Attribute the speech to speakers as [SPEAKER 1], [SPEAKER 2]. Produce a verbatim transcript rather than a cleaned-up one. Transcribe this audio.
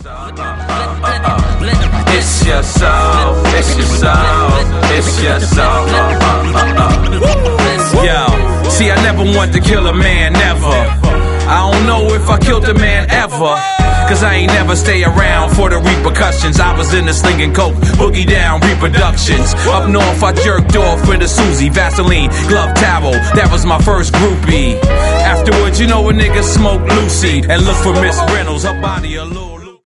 [SPEAKER 1] It's your soul, it's your soul, it's your soul. Yo, see, I never want to kill a man, never. I don't know if I killed a man ever, cause I ain't never stay around for the repercussions. I was in the slinging coke, boogie down reproductions. Up north I jerked off with a Susie, Vaseline, glove towel, that was my first groupie. Afterwards, you know a nigga smoked Lucy and look for Miss Reynolds, her body a little